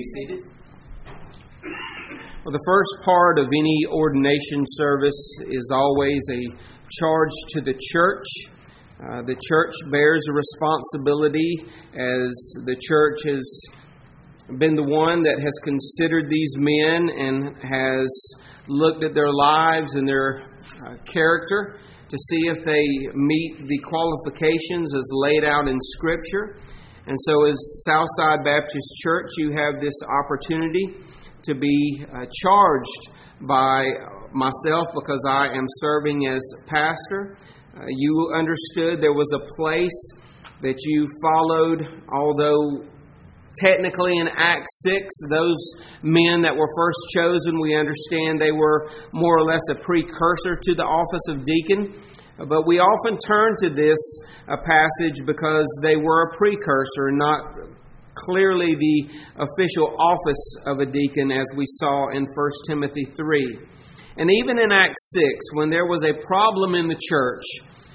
be seated. Well, the first part of any ordination service is always a charge to the church. The church bears a responsibility, as the church has been the one that has considered these men and has looked at their lives and their character to see if they meet the qualifications as laid out in Scripture. And so as Southside Baptist Church, you have this opportunity to be charged by myself because I am serving as pastor. You understood there was a place that you followed, although technically in Acts 6, those men that were first chosen, we understand they were more or less a precursor to the office of deacon. But we often turn to this passage because they were a precursor, not clearly the official office of a deacon, as we saw in 1 Timothy 3. And even in Acts 6, when there was a problem in the church,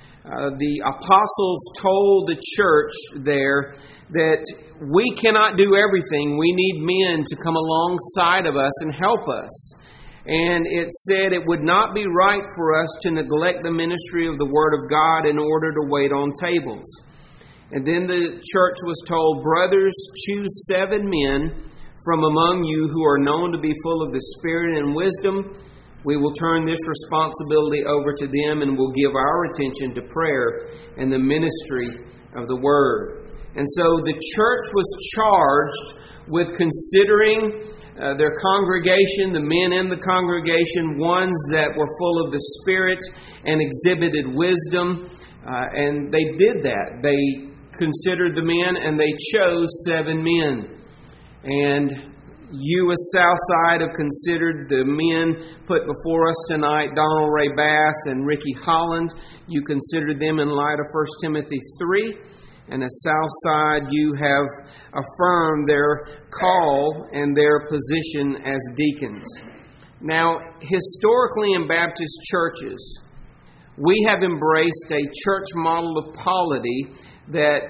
the apostles told the church there that we cannot do everything. We need men to come alongside of us and help us. And it said it would not be right for us to neglect the ministry of the Word of God in order to wait on tables. And then the church was told, brothers, choose 7 men from among you who are known to be full of the Spirit and wisdom. We will turn this responsibility over to them and will give our attention to prayer and the ministry of the Word. And so the church was charged with considering their congregation, the men in the congregation, ones that were full of the Spirit and exhibited wisdom. And they did that. They considered the men and they chose 7 men. And you as Southside have considered the men put before us tonight, Donald Ray Bass and Ricky Holland. You considered them in light of 1 Timothy 3. And as Southside, you have affirmed their call and their position as deacons. Now, historically in Baptist churches, we have embraced a church model of polity that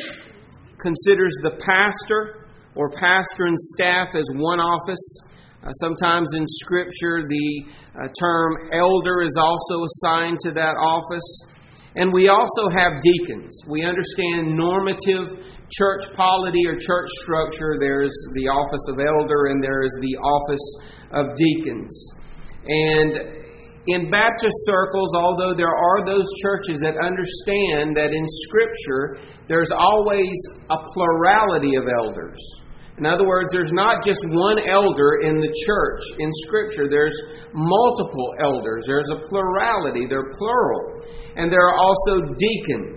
considers the pastor or pastor and staff as one office. Sometimes in Scripture, the term elder is also assigned to that office. And we also have deacons. We understand normative church polity or church structure. There's the office of elder and there is the office of deacons. And in Baptist circles, although there are those churches that understand that in Scripture there's always a plurality of elders. In other words, there's not just one elder in the church. In Scripture, there's multiple elders. There's a plurality. They're plural. And there are also deacons.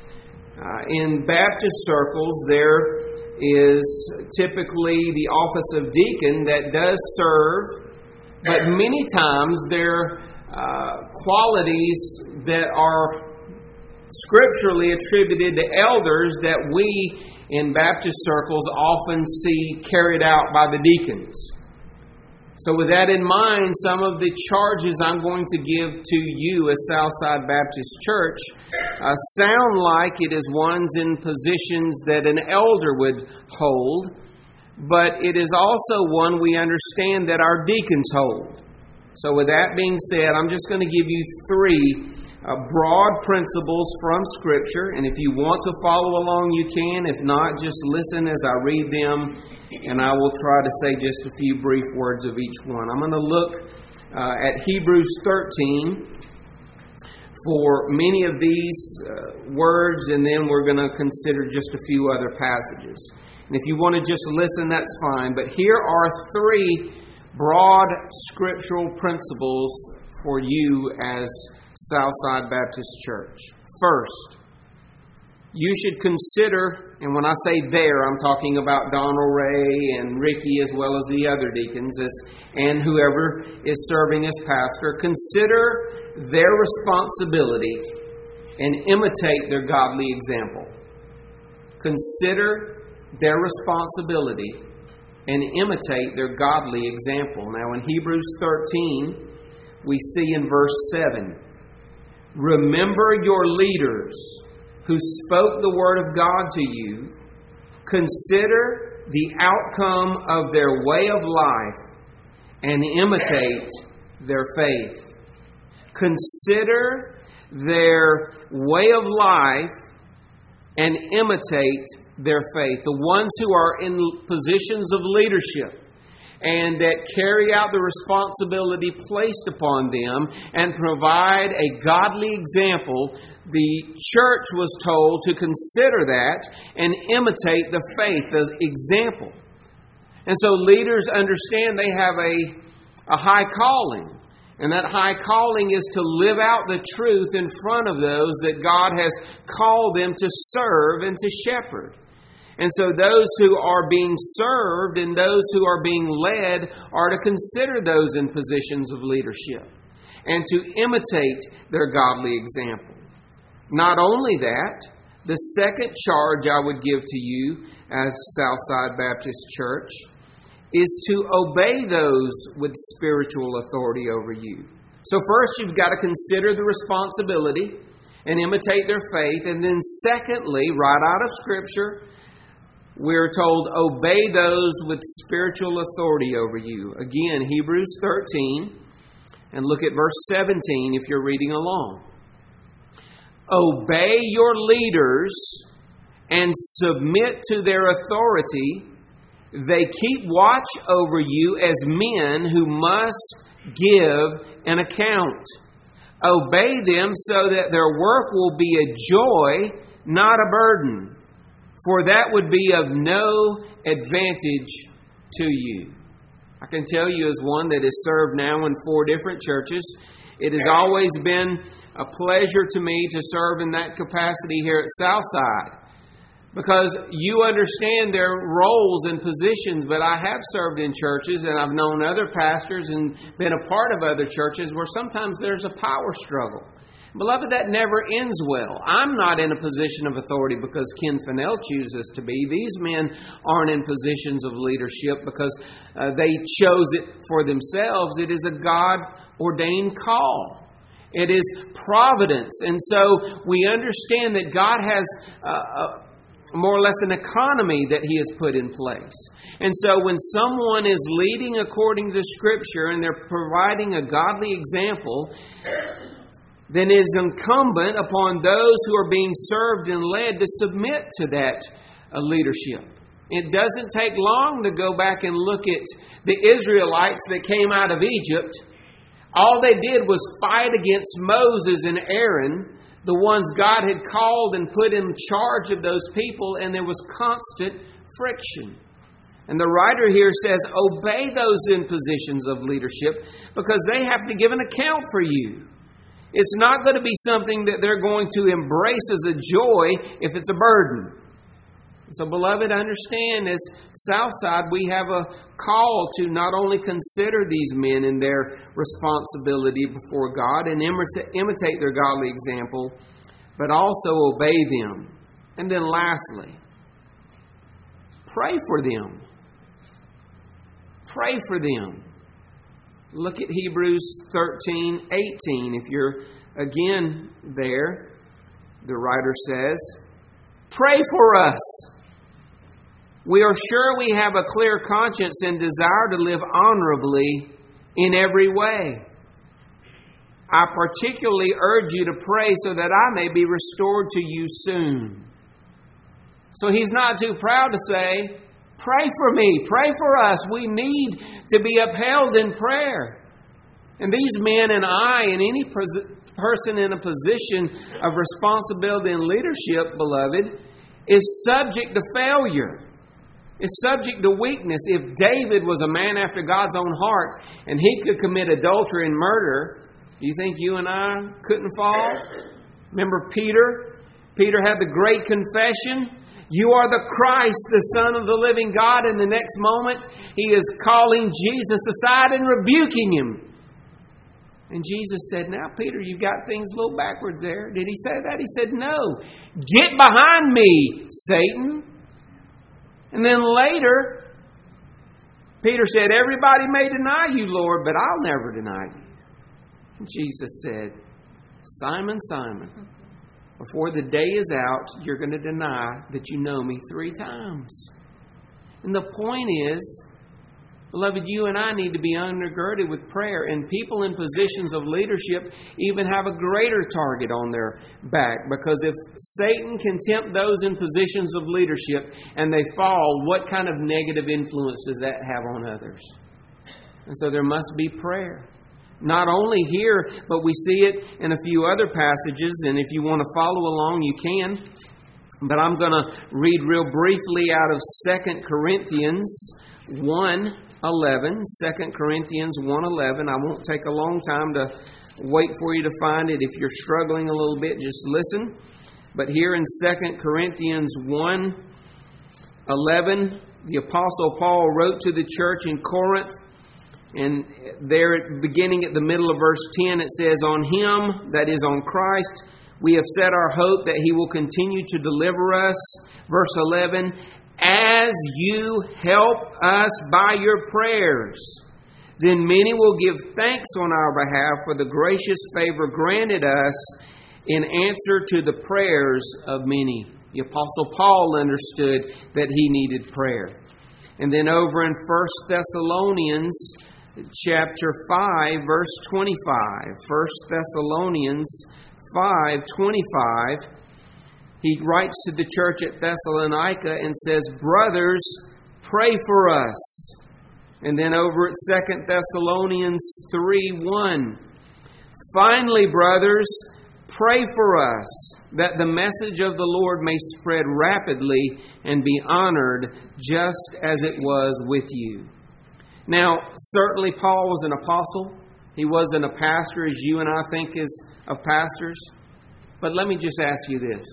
In Baptist circles, there is typically the office of deacon that does serve, but many times there are qualities that are scripturally attributed to elders that we in Baptist circles often see carried out by the deacons. So with that in mind, some of the charges I'm going to give to you as Southside Baptist Church sound like it is ones in positions that an elder would hold, but it is also one we understand that our deacons hold. So with that being said, I'm just going to give you 3 broad principles from Scripture, and if you want to follow along, you can. If not, just listen as I read them, and I will try to say just a few brief words of each one. I'm going to look at Hebrews 13 for many of these words, and then we're going to consider just a few other passages. And if you want to just listen, that's fine. But here are 3 broad scriptural principles for you as Southside Baptist Church. First, you should consider, and when I say there, I'm talking about Donald Ray and Ricky as well as the other deacons and whoever is serving as pastor. Consider their responsibility and imitate their godly example. Consider their responsibility and imitate their godly example. Now in Hebrews 13, we see in verse 7, remember your leaders who spoke the word of God to you. Consider the outcome of their way of life and imitate their faith. Consider their way of life and imitate their faith. The ones who are in positions of leadership and that carry out the responsibility placed upon them and provide a godly example, the church was told to consider that and imitate the faith, the example. And so leaders understand they have a high calling. And that high calling is to live out the truth in front of those that God has called them to serve and to shepherd. And so those who are being served and those who are being led are to consider those in positions of leadership and to imitate their godly example. Not only that, the second charge I would give to you as Southside Baptist Church is to obey those with spiritual authority over you. So first, you've got to consider the responsibility and imitate their faith. And then secondly, right out of Scripture, we're told, obey those with spiritual authority over you. Again, Hebrews 13, and look at verse 17 if you're reading along. Obey your leaders and submit to their authority. They keep watch over you as men who must give an account. Obey them so that their work will be a joy, not a burden, for that would be of no advantage to you. I can tell you, as one that has served now in 4 different churches, it has always been a pleasure to me to serve in that capacity here at Southside. Because you understand their roles and positions, but I have served in churches and I've known other pastors and been a part of other churches where sometimes there's a power struggle. Beloved, that never ends well. I'm not in a position of authority because Ken Fennell chooses to be. These men aren't in positions of leadership because they chose it for themselves. It is a God-ordained call. It is providence. And so we understand that God has more or less an economy that He has put in place. And so when someone is leading according to Scripture and they're providing a godly example, then it is incumbent upon those who are being served and led to submit to that leadership. It doesn't take long to go back and look at the Israelites that came out of Egypt. All they did was fight against Moses and Aaron, the ones God had called and put in charge of those people, and there was constant friction. And the writer here says, obey those in positions of leadership because they have to give an account for you. It's not going to be something that they're going to embrace as a joy if it's a burden. So, beloved, understand as Southside, we have a call to not only consider these men in their responsibility before God and imitate their godly example, but also obey them. And then lastly, pray for them. Pray for them. Look at Hebrews 13:18. If you're again there, the writer says, pray for us. We are sure we have a clear conscience and desire to live honorably in every way. I particularly urge you to pray so that I may be restored to you soon. So he's not too proud to say, pray for me, pray for us. We need to be upheld in prayer. And these men and I and any person in a position of responsibility and leadership, beloved, is subject to failure. Is subject to weakness. If David was a man after God's own heart and he could commit adultery and murder, do you think you and I couldn't fall? Remember Peter? Peter had the great confession. You are the Christ, the Son of the living God. And the next moment, he is calling Jesus aside and rebuking him. And Jesus said, now, Peter, you've got things a little backwards there. Did he say that? He said, no. Get behind me, Satan. And then later, Peter said, everybody may deny you, Lord, but I'll never deny you. And Jesus said, Simon, Simon, before the day is out, you're going to deny that you know me 3 times. And the point is, beloved, you and I need to be undergirded with prayer. And people in positions of leadership even have a greater target on their back. Because if Satan can tempt those in positions of leadership and they fall, what kind of negative influence does that have on others? And so there must be prayer. Not only here, but we see it in a few other passages. And if you want to follow along, you can. But I'm going to read real briefly out of 2 Corinthians 1:11. 2 Corinthians 1:11. I won't take a long time to wait for you to find it. If you're struggling a little bit, just listen. But here in 2 Corinthians 1:11, the Apostle Paul wrote to the church in Corinth. And there, beginning at the middle of verse 10, it says, "On Him," that is on Christ, "we have set our hope that He will continue to deliver us." Verse 11, "As you help us by your prayers, then many will give thanks on our behalf for the gracious favor granted us in answer to the prayers of many." The Apostle Paul understood that he needed prayer. And then over in 1 Thessalonians chapter 5, verse 25. 1 Thessalonians 5:25. He writes to the church at Thessalonica and says, "Brothers, pray for us." And then over at 2 Thessalonians 3:1, "Finally, brothers, pray for us, that the message of the Lord may spread rapidly and be honored just as it was with you." Now, certainly Paul was an apostle. He wasn't a pastor as you and I think of pastors. But let me just ask you this.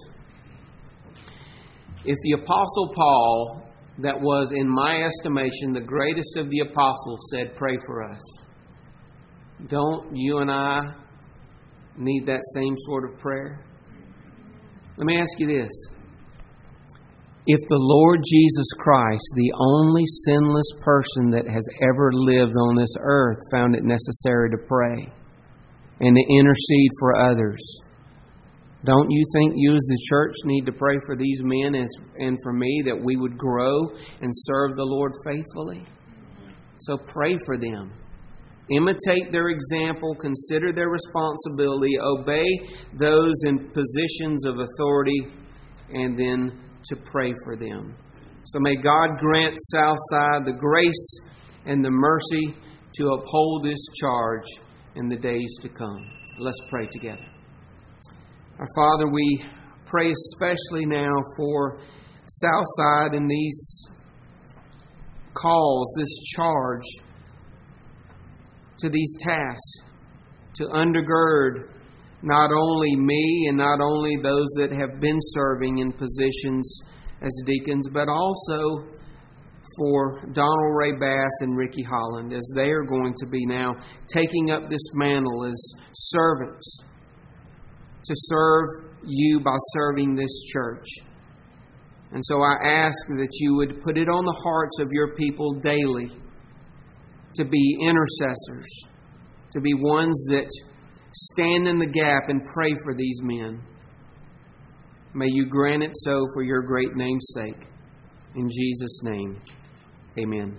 If the Apostle Paul, that was, in my estimation, the greatest of the apostles, said, "Pray for us," don't you and I need that same sort of prayer? Let me ask you this. If the Lord Jesus Christ, the only sinless person that has ever lived on this earth, found it necessary to pray and to intercede for others, don't you think you as the church need to pray for these men and for me, that we would grow and serve the Lord faithfully? So pray for them. Imitate their example. Consider their responsibility. Obey those in positions of authority. And then to pray for them. So may God grant Southside the grace and the mercy to uphold this charge in the days to come. Let's pray together. Our Father, we pray especially now for Southside and these calls, this charge to these tasks, to undergird not only me and not only those that have been serving in positions as deacons, but also for Donald Ray Bass and Ricky Holland, as they are going to be now taking up this mantle as servants to serve you by serving this church. And so I ask that you would put it on the hearts of your people daily to be intercessors, to be ones that stand in the gap and pray for these men. May you grant it so for your great name's sake. In Jesus' name, amen.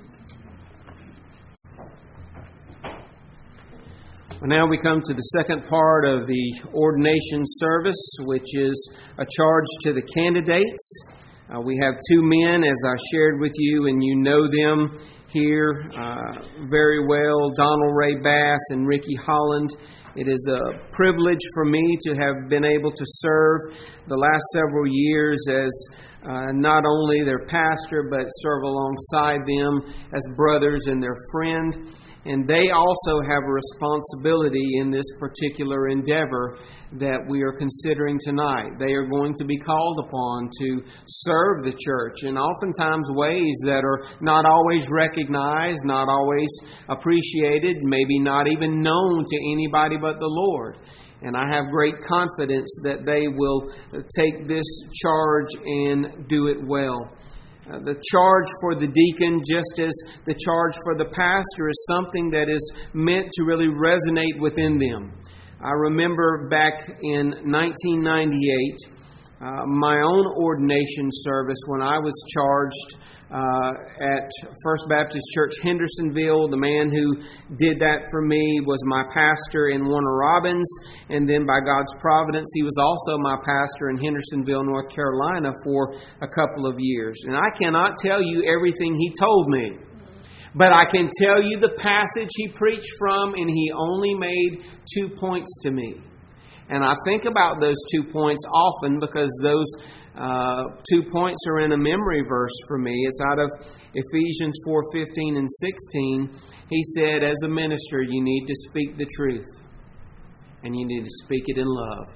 Well, now we come to the second part of the ordination service, which is a charge to the candidates. We have two men, as I shared with you, and you know them here very well, Donald Ray Bass and Ricky Holland. It is a privilege for me to have been able to serve the last several years as not only their pastor, but serve alongside them as brothers and their friend. And they also have a responsibility in this particular endeavor that we are considering tonight. They are going to be called upon to serve the church in oftentimes ways that are not always recognized, not always appreciated, maybe not even known to anybody but the Lord. And I have great confidence that they will take this charge and do it well. The charge for the deacon, just as the charge for the pastor, is something that is meant to really resonate within them. I remember back in 1998, my own ordination service when I was charged at First Baptist Church Hendersonville. The man who did that for me was my pastor in Warner Robins, and then by God's providence, he was also my pastor in Hendersonville, North Carolina for a couple of years. And I cannot tell you everything he told me, but I can tell you the passage he preached from, and he only made 2 points to me. And I think about those 2 points often because those 2 points are in a memory verse for me. It's out of Ephesians 4:15 and 16. He said, as a minister, you need to speak the truth, and you need to speak it in love.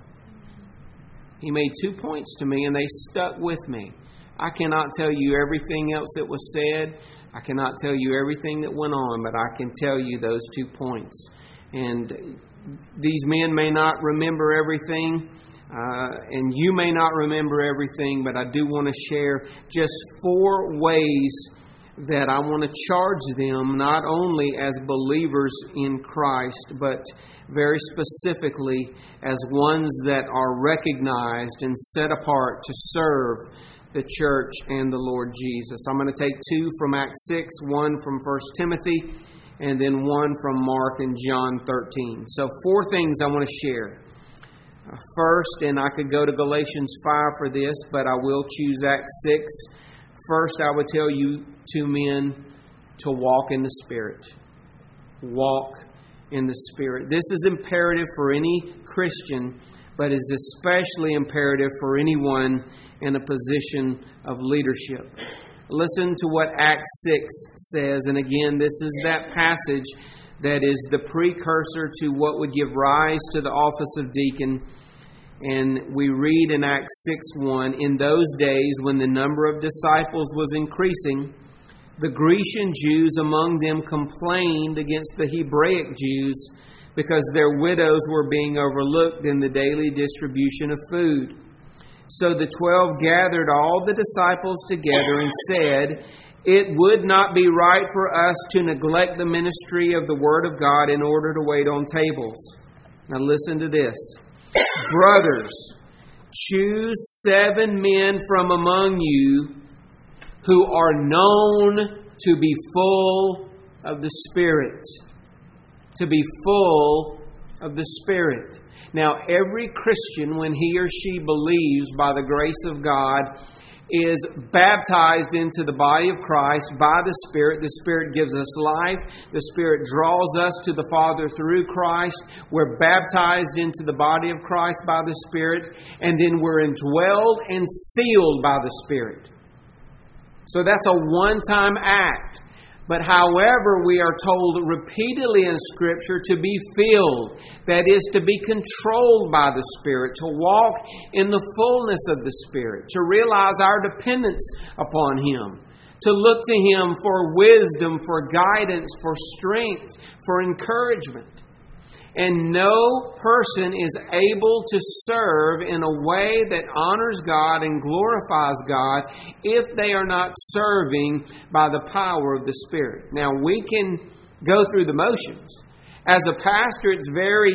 He made 2 points to me, and they stuck with me. I cannot tell you everything else that was said. I cannot tell you everything that went on, but I can tell you those 2 points. And these men may not remember everything, and you may not remember everything, but I do want to share just 4 ways that I want to charge them, not only as believers in Christ, but very specifically as ones that are recognized and set apart to serve the church and the Lord Jesus. I'm going to take 2 from Acts 6, 1 from 1 Timothy, and then 1 from Mark and John 13. So 4 things I want to share. First, and I could go to Galatians 5 for this, but I will choose Acts 6. First, I would tell you 2 men to walk in the Spirit. Walk in the Spirit. This is imperative for any Christian, but is especially imperative for anyone in a position of leadership. Listen to what Acts 6 says. And again, this is that passage that is the precursor to what would give rise to the office of deacon. And we read in Acts 6:1, in those days when the number of disciples was increasing, the Grecian Jews among them complained against the Hebraic Jews because their widows were being overlooked in the daily distribution of food. So the 12 gathered all the disciples together and said, it would not be right for us to neglect the ministry of the Word of God in order to wait on tables. Now listen to this. Brothers, choose 7 men from among you who are known to be full of the Spirit. To be full of the Spirit. Now, every Christian, when he or she believes by the grace of God, is baptized into the body of Christ by the Spirit. The Spirit gives us life. The Spirit draws us to the Father through Christ. We're baptized into the body of Christ by the Spirit. And then we're indwelled and sealed by the Spirit. So that's a one-time act. But however, we are told repeatedly in Scripture to be filled. That is, to be controlled by the Spirit, to walk in the fullness of the Spirit, to realize our dependence upon Him, to look to Him for wisdom, for guidance, for strength, for encouragement. And no person is able to serve in a way that honors God and glorifies God if they are not serving by the power of the Spirit. Now, we can go through the motions. As a pastor, it's very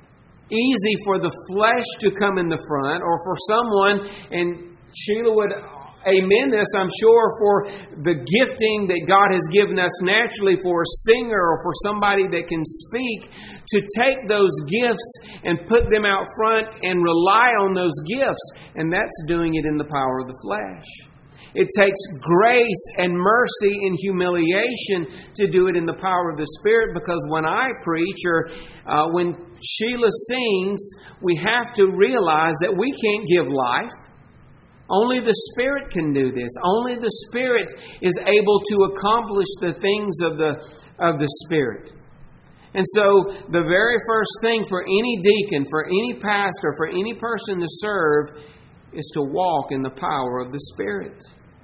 easy for the flesh to come in the front, or for someone, and Sheila would amen this, I'm sure, for the gifting that God has given us naturally for a singer or for somebody that can speak, to take those gifts and put them out front and rely on those gifts. And that's doing it in the power of the flesh. It takes grace and mercy and humiliation to do it in the power of the Spirit, because when I preach or when Sheila sings, we have to realize that we can't give life. Only the Spirit can do this. Only the Spirit is able to accomplish the things of the Spirit. And so the very first thing for any deacon, for any pastor, for any person to serve is to walk in the power of the Spirit.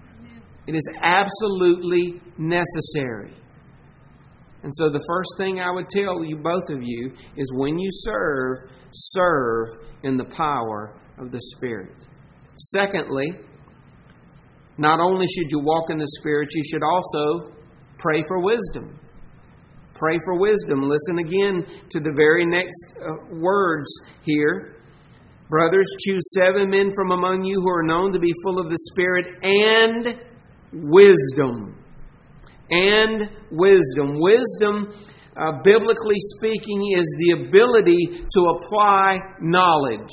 It is absolutely necessary. And so the first thing I would tell you, both of you, is when you serve in the power of the Spirit. Secondly, not only should you walk in the Spirit, you should also pray for wisdom. Pray for wisdom. Listen again to the very next words here. Brothers, choose 7 men from among you who are known to be full of the Spirit and wisdom. And wisdom. Wisdom, biblically speaking, is the ability to apply knowledge.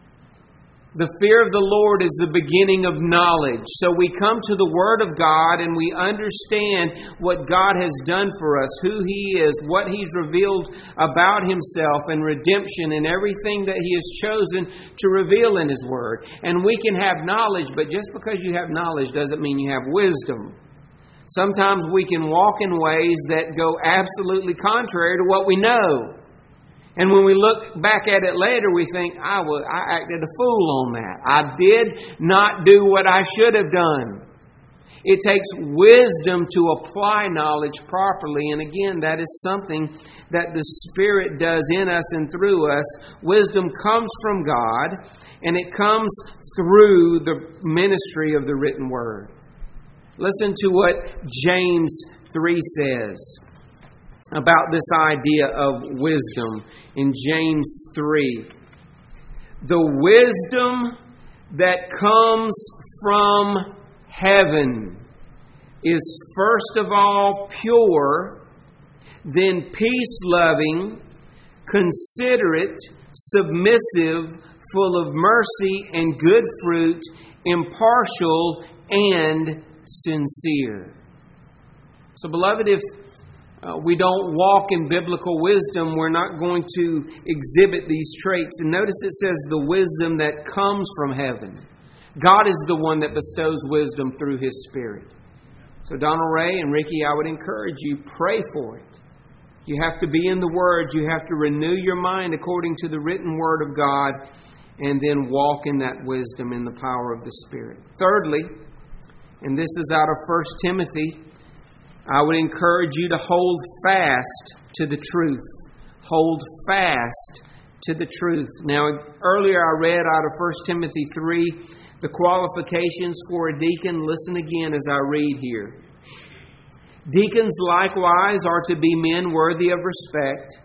The fear of the Lord is the beginning of knowledge. So we come to the Word of God and we understand what God has done for us, who He is, what He's revealed about Himself and redemption and everything that He has chosen to reveal in His Word. And we can have knowledge, but just because you have knowledge doesn't mean you have wisdom. Sometimes we can walk in ways that go absolutely contrary to what we know. And when we look back at it later, we think, I acted a fool on that. I did not do what I should have done. It takes wisdom to apply knowledge properly. And again, that is something that the Spirit does in us and through us. Wisdom comes from God, and it comes through the ministry of the written Word. Listen to what James 3 says about this idea of wisdom in James 3. The wisdom that comes from heaven is first of all pure, then peace-loving, considerate, submissive, full of mercy and good fruit, impartial and sincere. So, beloved, if we don't walk in biblical wisdom, we're not going to exhibit these traits. And notice it says the wisdom that comes from heaven. God is the one that bestows wisdom through His Spirit. So Donald Ray and Ricky, I would encourage you, pray for it. You have to be in the Word. You have to renew your mind according to the written Word of God, and then walk in that wisdom in the power of the Spirit. Thirdly, and this is out of 1 Timothy, I would encourage you to hold fast to the truth. Hold fast to the truth. Now, earlier I read out of 1 Timothy 3, the qualifications for a deacon. Listen again as I read here. Deacons likewise are to be men worthy of respect,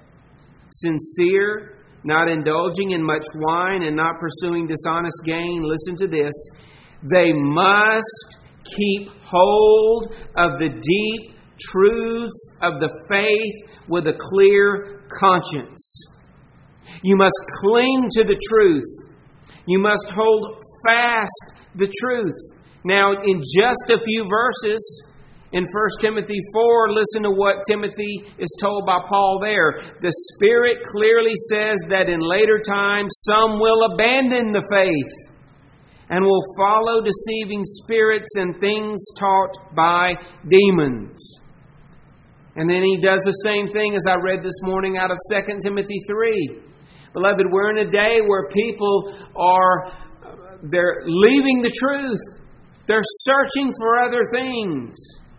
sincere, not indulging in much wine, and not pursuing dishonest gain. Listen to this. They must keep hold of the deep truths of the faith with a clear conscience. You must cling to the truth. You must hold fast the truth. Now, in just a few verses, in 1 Timothy 4, listen to what Timothy is told by Paul there. The Spirit clearly says that in later times some will abandon the faith and will follow deceiving spirits and things taught by demons. And then he does the same thing as I read this morning out of 2 Timothy 3. Beloved, we're in a day where people they're leaving the truth. They're searching for other things.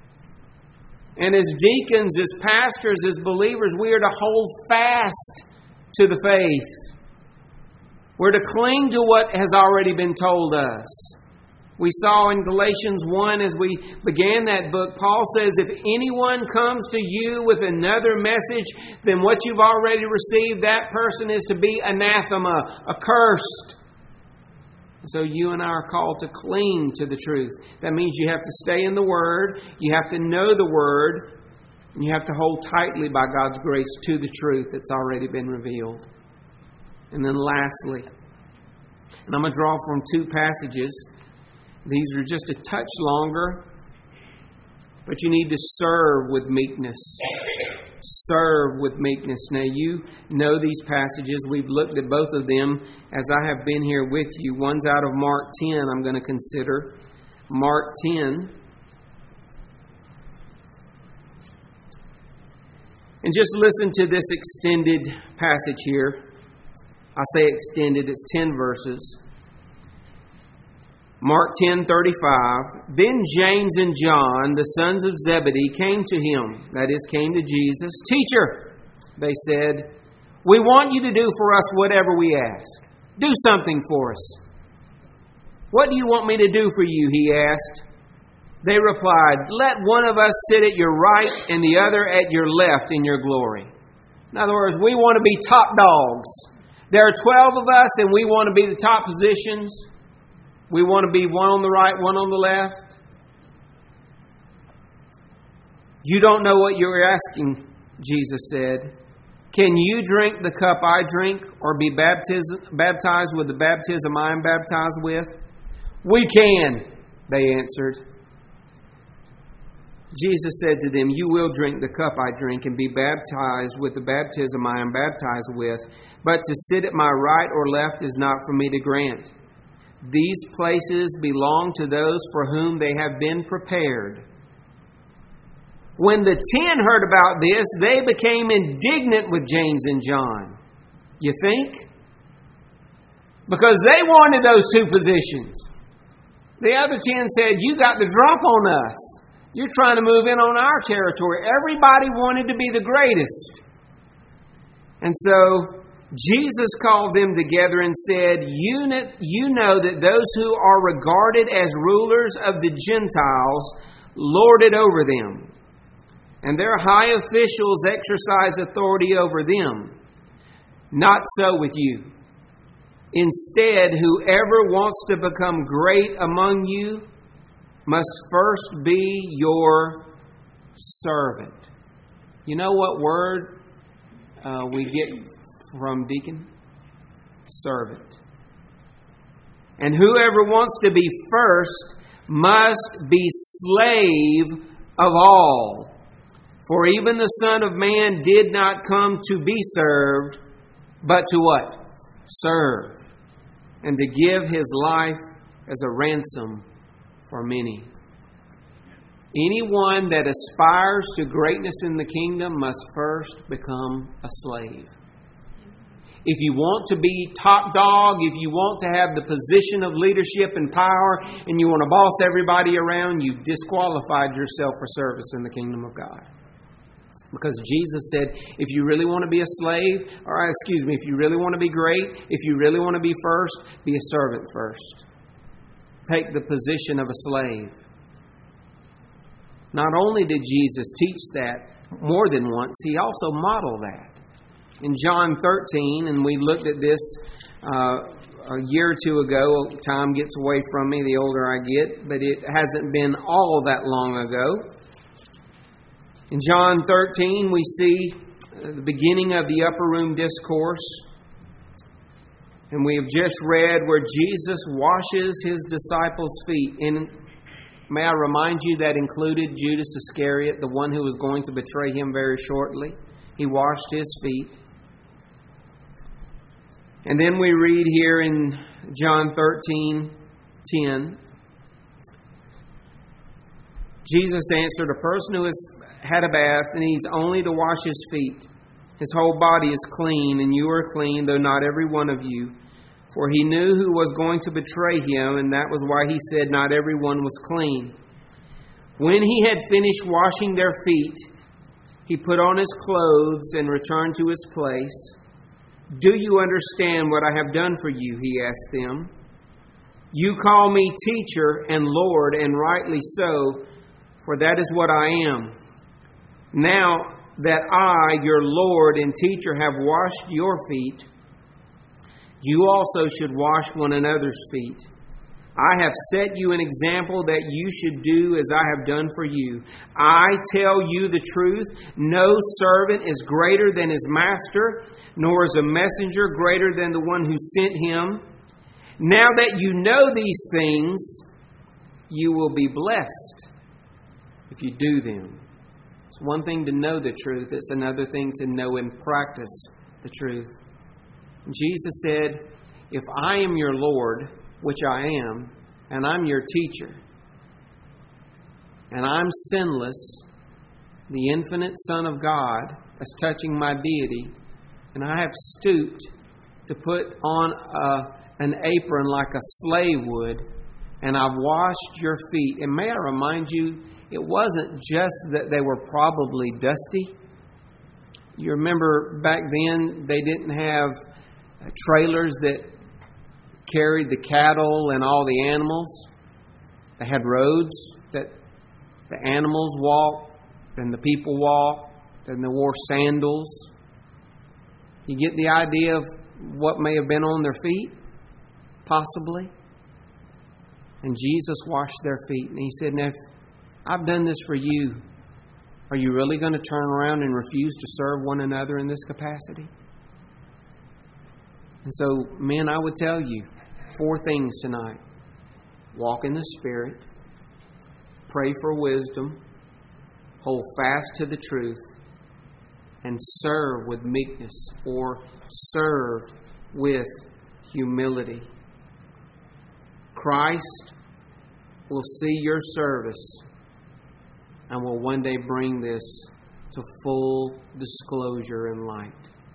And as deacons, as pastors, as believers, we are to hold fast to the faith. We're to cling to what has already been told us. We saw in Galatians 1 as we began that book, Paul says, if anyone comes to you with another message than what you've already received, that person is to be anathema, accursed. So you and I are called to cling to the truth. That means you have to stay in the Word, you have to know the Word, and you have to hold tightly by God's grace to the truth that's already been revealed. And then lastly, and I'm going to draw from two passages. These are just a touch longer, but you need to serve with meekness. Serve with meekness. Now, you know these passages. We've looked at both of them as I have been here with you. One's out of Mark 10, I'm going to consider. Mark 10. And just listen to this extended passage here. I say extended, it's 10 verses. Mark 10:35. Then James and John, the sons of Zebedee, came to him, that is, came to Jesus. Teacher, they said, we want you to do for us whatever we ask. Do something for us. What do you want me to do for you? He asked. They replied, let one of us sit at your right and the other at your left in your glory. In other words, we want to be top dogs. There are 12 of us and we want to be the top positions. We want to be one on the right, one on the left. You don't know what you're asking, Jesus said. Can you drink the cup I drink, or be baptized with the baptism I am baptized with? We can, they answered. Jesus said to them, you will drink the cup I drink and be baptized with the baptism I am baptized with, but to sit at my right or left is not for me to grant. These places belong to those for whom they have been prepared. When the 10 heard about this, they became indignant with James and John. You think? Because they wanted those 2 positions. The other 10 said, you got the drop on us. You're trying to move in on our territory. Everybody wanted to be the greatest. And so Jesus called them together and said, you know that those who are regarded as rulers of the Gentiles lord it over them, and their high officials exercise authority over them. Not so with you. Instead, whoever wants to become great among you must first be your servant. You know what word we get from deacon? Servant. And whoever wants to be first must be slave of all. For even the Son of Man did not come to be served, but to what? Serve. And to give His life as a ransom for many. Anyone that aspires to greatness in the kingdom must first become a slave. If you want to be top dog, if you want to have the position of leadership and power, and you want to boss everybody around, you've disqualified yourself for service in the kingdom of God. Because Jesus said, if you really want to be a slave, if you really want to be great, if you really want to be first, be a servant first. Take the position of a slave. Not only did Jesus teach that more than once, He also modeled that. In John 13, and we looked at this a year or 2 ago. Time gets away from me the older I get, but it hasn't been all that long ago. In John 13, we see the beginning of the upper room discourse. And we have just read where Jesus washes His disciples' feet. And may I remind you that included Judas Iscariot, the one who was going to betray Him very shortly. He washed His feet. And then we read here in John 13:10. Jesus answered, a person who has had a bath needs only to wash his feet. His whole body is clean, and you are clean, though not every one of you. For He knew who was going to betray Him, and that was why He said not everyone was clean. When He had finished washing their feet, He put on His clothes and returned to His place. Do you understand what I have done for you? He asked them. You call me teacher and Lord, and rightly so, for that is what I am. Now that I, your Lord and teacher, have washed your feet, you also should wash one another's feet. I have set you an example that you should do as I have done for you. I tell you the truth, no servant is greater than his master, nor is a messenger greater than the one who sent him. Now that you know these things, you will be blessed if you do them. It's one thing to know the truth. It's another thing to know and practice the truth. Jesus said, if I am your Lord, which I am, and I'm your teacher, and I'm sinless, the infinite Son of God, as touching my deity, and I have stooped to put on an apron like a slave would, and I've washed your feet. And may I remind you, it wasn't just that they were probably dusty. You remember back then, they didn't have trailers that carried the cattle and all the animals. They had roads that the animals walked and the people walked, and they wore sandals. You get the idea of what may have been on their feet? Possibly. And Jesus washed their feet. And He said, now, I've done this for you. Are you really going to turn around and refuse to serve one another in this capacity? And so, men, I would tell you 4 things tonight. Walk in the Spirit. Pray for wisdom. Hold fast to the truth. And serve with meekness, or serve with humility. Christ will see your service and will one day bring this to full disclosure and light.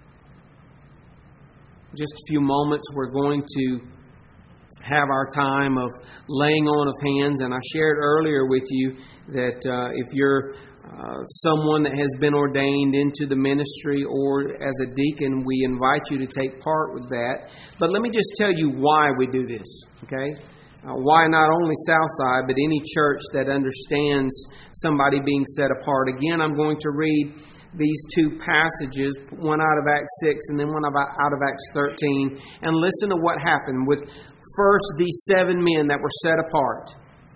Just a few moments, we're going to have our time of laying on of hands. And I shared earlier with you that if you're someone that has been ordained into the ministry or as a deacon, we invite you to take part with that. But let me just tell you why we do this, okay? Why not only Southside, but any church that understands somebody being set apart. Again, I'm going to read these 2 passages, one out of Acts 6 and then one out of Acts 13, and listen to what happened with first these 7 men that were set apart.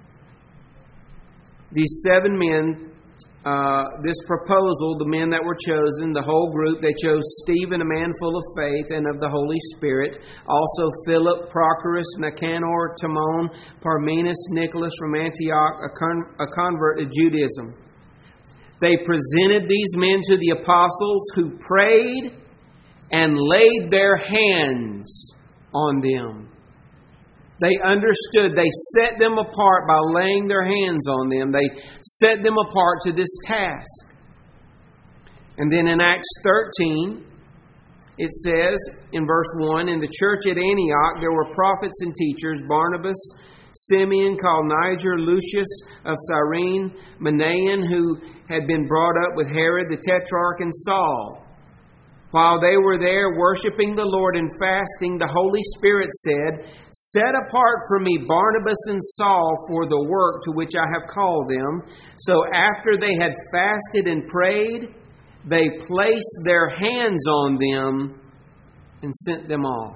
These 7 men, this proposal, the men that were chosen, the whole group, they chose Stephen, a man full of faith and of the Holy Spirit. Also Philip, Prochorus, Nicanor, Timon, Parmenas, Nicholas from Antioch, a convert to Judaism. They presented these men to the apostles, who prayed and laid their hands on them. They understood. They set them apart by laying their hands on them. They set them apart to this task. And then in Acts 13, it says in verse 1, in the church at Antioch there were prophets and teachers, Barnabas, Simeon called Niger, Lucius of Cyrene, Manaen, who had been brought up with Herod the Tetrarch, and Saul. While they were there worshiping the Lord and fasting, the Holy Spirit said, "Set apart for me Barnabas and Saul for the work to which I have called them." So after they had fasted and prayed, they placed their hands on them and sent them off.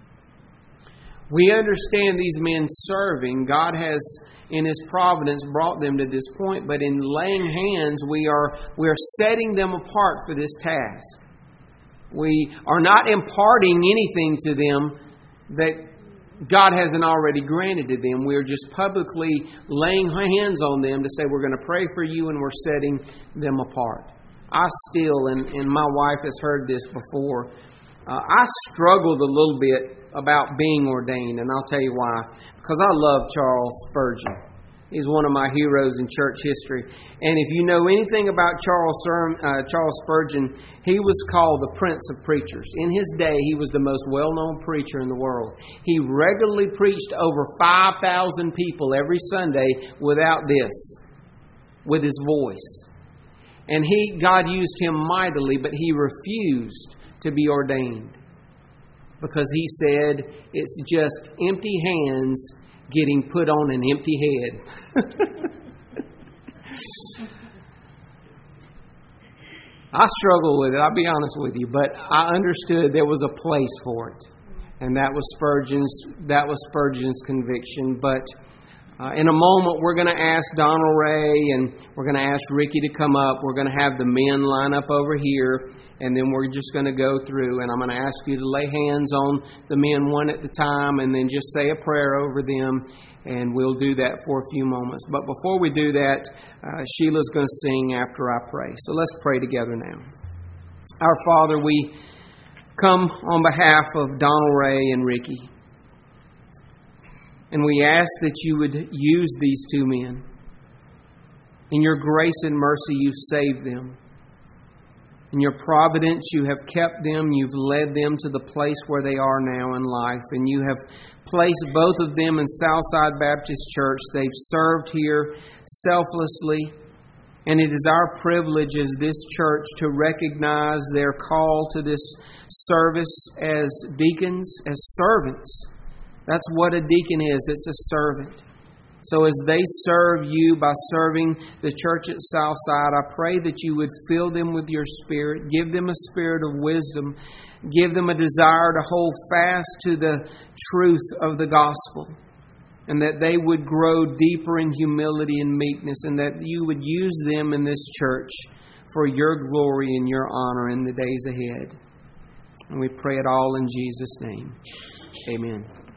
We understand these men serving. God has, in His providence, brought them to this point. But in laying hands, we are setting them apart for this task. We are not imparting anything to them that God hasn't already granted to them. We're just publicly laying hands on them to say, we're going to pray for you, and we're setting them apart. I still, and my wife has heard this before, I struggled a little bit about being ordained, and I'll tell you why. Because I love Charles Spurgeon. He's one of my heroes in church history. And if you know anything about Charles Spurgeon, he was called the Prince of Preachers. In his day, he was the most well-known preacher in the world. He regularly preached over 5,000 people every Sunday with his voice. And God used him mightily, but he refused to be ordained. Because he said, it's just empty hands getting put on an empty head. I struggle with it, I'll be honest with you, but I understood there was a place for it. And that was Spurgeon's conviction. But in a moment, we're going to ask Donald Ray and we're going to ask Ricky to come up. We're going to have the men line up over here. And then we're just going to go through, and I'm going to ask you to lay hands on the men one at a time and then just say a prayer over them, and we'll do that for a few moments. But before we do that, Sheila's going to sing after I pray. So let's pray together now. Our Father, we come on behalf of Donald Ray and Ricky, and we ask that you would use these 2 men. In your grace and mercy, you've saved them. In your providence, you have kept them. You've led them to the place where they are now in life. And you have placed both of them in Southside Baptist Church. They've served here selflessly. And it is our privilege as this church to recognize their call to this service as deacons, as servants. That's what a deacon is. It's a servant. So as they serve you by serving the church at Southside, I pray that you would fill them with your Spirit, give them a spirit of wisdom, give them a desire to hold fast to the truth of the gospel, and that they would grow deeper in humility and meekness, and that You would use them in this church for Your glory and Your honor in the days ahead. And we pray it all in Jesus' name. Amen.